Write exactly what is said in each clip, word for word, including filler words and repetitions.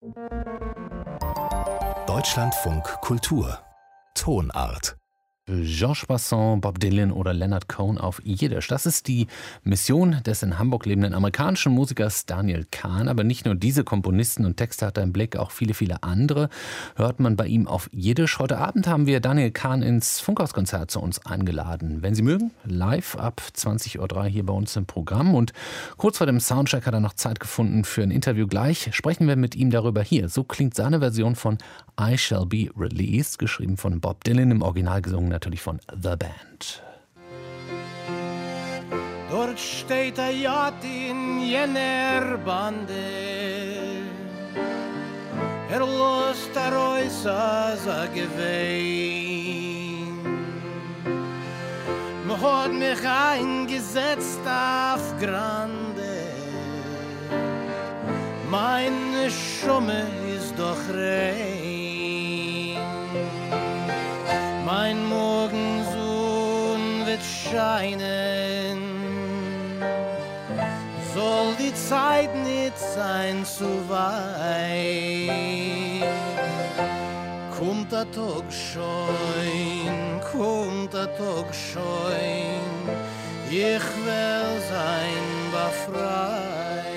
Deutschlandfunk Kultur Tonart. Georges Brassens, Bob Dylan oder Leonard Cohen auf Jiddisch. Das ist die Mission des in Hamburg lebenden amerikanischen Musikers Daniel Kahn. Aber nicht nur diese Komponisten und Texte hat er im Blick, auch viele, viele andere hört man bei ihm auf Jiddisch. Heute Abend haben wir Daniel Kahn ins Funkhauskonzert zu uns eingeladen. Wenn Sie mögen, live ab zwanzig Uhr drei hier bei uns im Programm. Und kurz vor dem Soundcheck hat er noch Zeit gefunden für ein Interview. Gleich sprechen wir mit ihm darüber hier. So klingt seine Version von I Shall Be Released, geschrieben von Bob Dylan, im Original gesungen natürlich von The Band. Dort steht ein Yacht in jener Bande. Er lost a Reus als a Gewein. Me hat mich eingesetzt auf Grande. Meine Schumme ist doch rein. Mein Morgensohn wird scheinen, soll die Zeit nicht sein zu weit. Kommt der Tag schon, kommt der Tag schon, ich will sein befreit.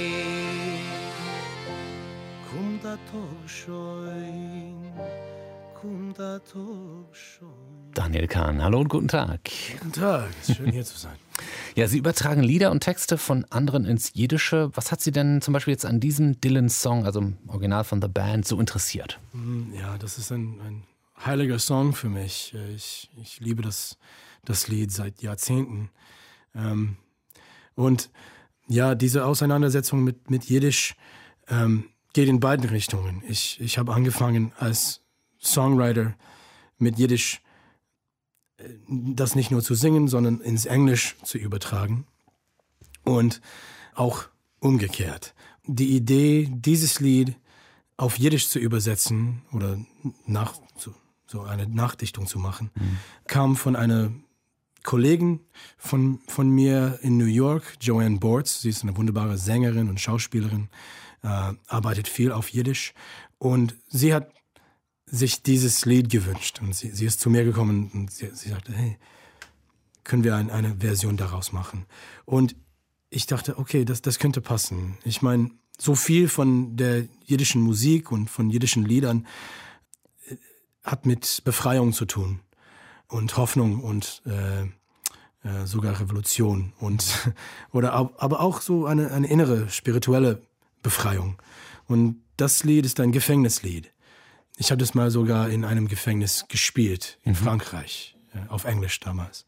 Kommt der Tag schon, kommt der Tag schon. Daniel Kahn, hallo und guten Tag. Guten Tag, ist schön hier zu sein. Ja, Sie übertragen Lieder und Texte von anderen ins Jiddische. Was hat Sie denn zum Beispiel jetzt an diesem Dylan-Song, also im Original von The Band, so interessiert? Ja, das ist ein, ein heiliger Song für mich. Ich, ich liebe das, das Lied seit Jahrzehnten. Ähm, und ja, diese Auseinandersetzung mit, mit Jiddisch ähm, geht in beiden Richtungen. Ich, ich habe angefangen als Songwriter mit Jiddisch das nicht nur zu singen, sondern ins Englisch zu übertragen und auch umgekehrt. Die Idee, dieses Lied auf Jiddisch zu übersetzen oder nach, so, so eine Nachdichtung zu machen, mhm. kam von einer Kollegin von, von mir in New York, Joanne Bortz. Sie ist eine wunderbare Sängerin und Schauspielerin, äh, arbeitet viel auf Jiddisch und sie hat sich dieses Lied gewünscht. Und sie, sie ist zu mir gekommen und sie, sie sagte, hey, können wir ein, eine Version daraus machen? Und ich dachte, okay, das, das könnte passen. Ich meine, so viel von der jiddischen Musik und von jiddischen Liedern hat mit Befreiung zu tun und Hoffnung und äh, äh, sogar Revolution und oder aber auch so eine, eine innere spirituelle Befreiung. Und das Lied ist ein Gefängnislied. Ich habe das mal sogar in einem Gefängnis gespielt, in mhm. Frankreich, auf Englisch damals.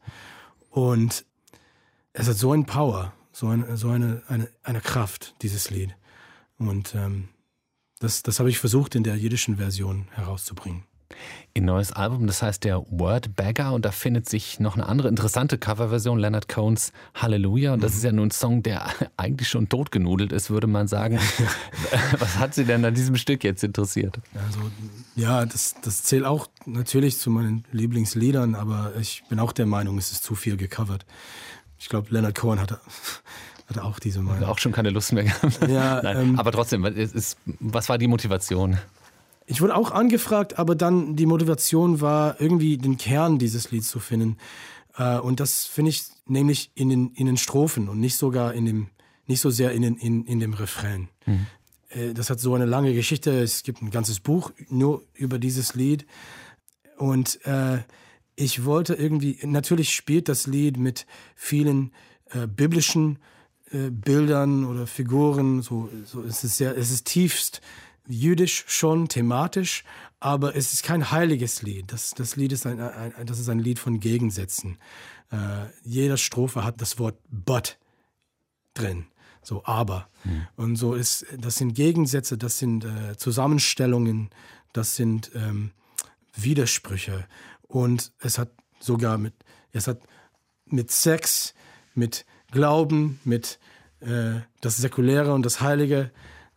Und es hat so ein Power, so eine, so eine, eine, eine Kraft, dieses Lied. Und ähm, das, das habe ich versucht, in der jiddischen Version herauszubringen. Ihr neues Album, das heißt der Wordbagger, und da findet sich noch eine andere interessante Coverversion, Leonard Cohens Halleluja. Und das mhm. ist ja nun ein Song, der eigentlich schon totgenudelt ist, würde man sagen. Was hat Sie denn an diesem Stück jetzt interessiert? Also, ja, das, das zählt auch natürlich zu meinen Lieblingsliedern, aber ich bin auch der Meinung, es ist zu viel gecovert. Ich glaube, Leonard Cohen hatte, hatte auch diese Meinung. Hat auch schon keine Lust mehr gehabt. Ja, Nein, ähm, aber trotzdem, es ist, was war die Motivation? Ich wurde auch angefragt, aber dann die Motivation war, irgendwie den Kern dieses Lieds zu finden. Und das finde ich nämlich in den, in den Strophen und nicht sogar in dem, nicht so sehr in, den, in, in dem Refrain. Mhm. Das hat so eine lange Geschichte. Es gibt ein ganzes Buch nur über dieses Lied. Und äh, ich wollte irgendwie, natürlich spielt das Lied mit vielen äh, biblischen äh, Bildern oder Figuren. So, so, es ist sehr, es ist tiefst jüdisch schon, thematisch, aber es ist kein heiliges Lied. Das, das Lied ist ein, ein, das ist ein Lied von Gegensätzen. Äh, jede Strophe hat das Wort but drin, so aber. Hm. Und so ist, das sind Gegensätze, das sind äh, Zusammenstellungen, das sind ähm, Widersprüche. Und es hat sogar mit, es hat mit Sex, mit Glauben, mit äh, das Säkuläre und das Heilige.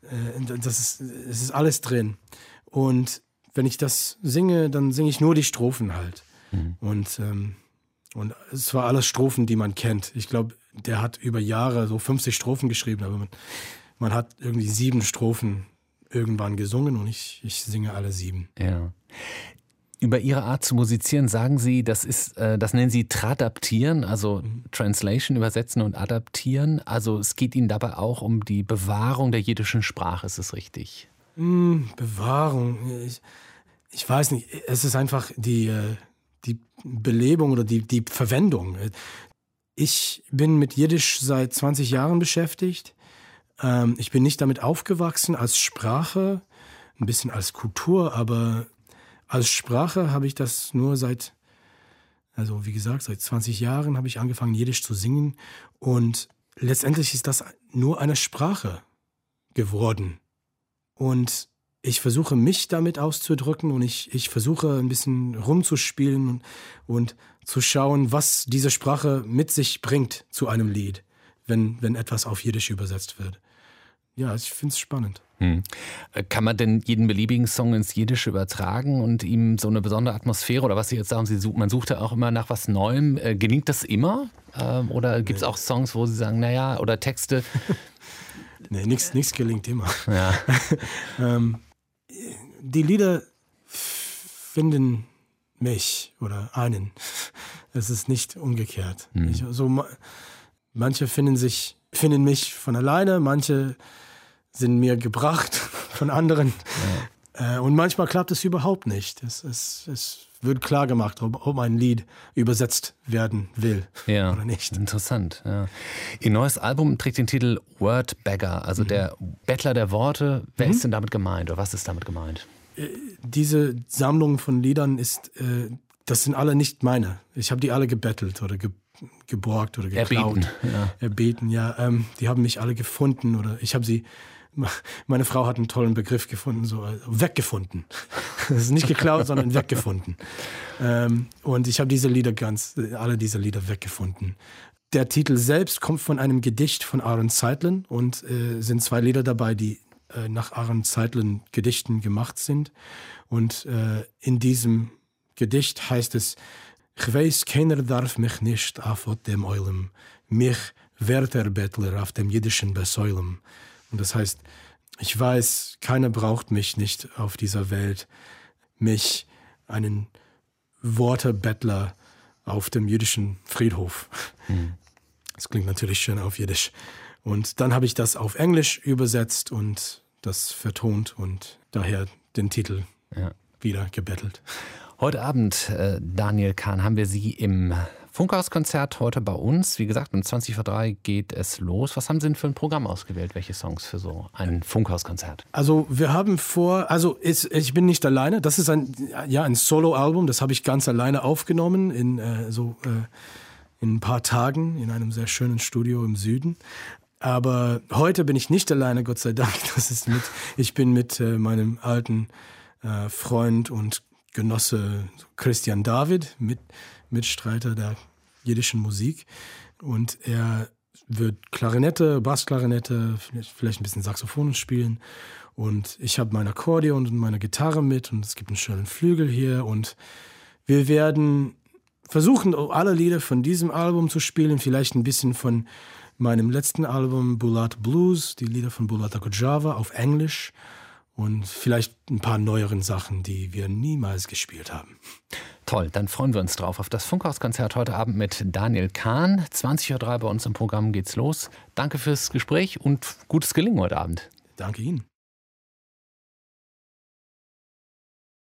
Das ist, es ist alles drin. Und wenn ich das singe, dann singe ich nur die Strophen halt. Mhm. Und, ähm, und es war alles Strophen, die man kennt. Ich glaube, der hat über Jahre so fünfzig Strophen geschrieben, aber man, man hat irgendwie sieben Strophen irgendwann gesungen und ich, ich singe alle sieben. Ja. Über Ihre Art zu musizieren sagen Sie, das ist, äh, das nennen Sie Tradaptieren, also mhm. Translation, übersetzen und adaptieren. Also es geht Ihnen dabei auch um die Bewahrung der jiddischen Sprache, ist es richtig? Mm, Bewahrung, ich, ich weiß nicht, es ist einfach die, die Belebung oder die, die Verwendung. Ich bin mit Jiddisch seit zwanzig Jahren beschäftigt. Ähm, ich bin nicht damit aufgewachsen als Sprache, ein bisschen als Kultur, aber als Sprache habe ich das nur seit, also wie gesagt, seit zwanzig Jahren habe ich angefangen, Jiddisch zu singen. Und letztendlich ist das nur eine Sprache geworden. Und ich versuche, mich damit auszudrücken und ich, ich versuche, ein bisschen rumzuspielen und, und zu schauen, was diese Sprache mit sich bringt zu einem Lied, wenn, wenn etwas auf Jiddisch übersetzt wird. Ja, ich finde es spannend. Hm. Kann man denn jeden beliebigen Song ins Jiddische übertragen und ihm so eine besondere Atmosphäre oder was Sie jetzt sagen, Sie such, man sucht ja auch immer nach was Neuem. Äh, gelingt das immer? Ähm, oder gibt es auch Songs, wo Sie sagen, naja, oder Texte? Nee, nichts gelingt immer. Ja. ähm, die Lieder finden mich oder einen. Es ist nicht umgekehrt. Hm. Ich, also, manche finden, sich, finden mich von alleine, manche sind mir gebracht von anderen. Ja. Äh, und manchmal klappt es überhaupt nicht. Es, es, es wird klar gemacht, ob, ob ein Lied übersetzt werden will ja. oder nicht. Interessant. Ja. Ihr neues Album trägt den Titel Word Beggar, also mhm. der Bettler der Worte. Wer mhm. ist denn damit gemeint oder was ist damit gemeint? Äh, diese Sammlung von Liedern ist, äh, das sind alle nicht meine. Ich habe die alle gebettelt oder ge geborgt oder geklaut. Erbeten, ja. Erbeten, ja. Ähm, die haben mich alle gefunden oder ich habe sie. Meine Frau hat einen tollen Begriff gefunden, so äh, weggefunden. Das ist nicht geklaut, sondern weggefunden. Ähm, und ich habe diese Lieder ganz, alle diese Lieder weggefunden. Der Titel selbst kommt von einem Gedicht von Aaron Zeitlin und äh, sind zwei Lieder dabei, die äh, nach Aaron Zeitlin Gedichten gemacht sind. Und äh, in diesem Gedicht heißt es: Ich weiß, keiner darf mich nicht auf dem Eulem, mich wird der Bettler auf dem jiddischen Besäulem. Und das heißt, ich weiß, keiner braucht mich nicht auf dieser Welt, mich, einen Wortebettler auf dem jüdischen Friedhof. Mhm. Das klingt natürlich schön auf Jiddisch. Und dann habe ich das auf Englisch übersetzt und das vertont und daher den Titel ja. wieder gebettelt. Heute Abend, äh, Daniel Kahn, haben wir Sie im Funkhauskonzert heute bei uns. Wie gesagt, um zwanzig vor drei geht es los. Was haben Sie denn für ein Programm ausgewählt? Welche Songs für so ein Funkhauskonzert? Also wir haben vor, also ich, ich bin nicht alleine. Das ist ein, ja, ein Solo-Album. Das habe ich ganz alleine aufgenommen in, äh, so, äh, in ein paar Tagen in einem sehr schönen Studio im Süden. Aber heute bin ich nicht alleine, Gott sei Dank. Das ist mit, ich bin mit äh, meinem alten äh, Freund und Genosse Christian David, mit, Mitstreiter der jiddischen Musik. Und er wird Klarinette, Bassklarinette, vielleicht ein bisschen Saxophon spielen. Und ich habe mein Akkordeon und meine Gitarre mit und es gibt einen schönen Flügel hier. Und wir werden versuchen, alle Lieder von diesem Album zu spielen, vielleicht ein bisschen von meinem letzten Album Bulat Blues, die Lieder von Bulat Akujava auf Englisch. Und vielleicht ein paar neueren Sachen, die wir niemals gespielt haben. Toll, dann freuen wir uns drauf auf das Funkhauskonzert heute Abend mit Daniel Kahn. zwanzig Uhr drei bei uns im Programm geht's los. Danke fürs Gespräch und gutes Gelingen heute Abend. Danke Ihnen.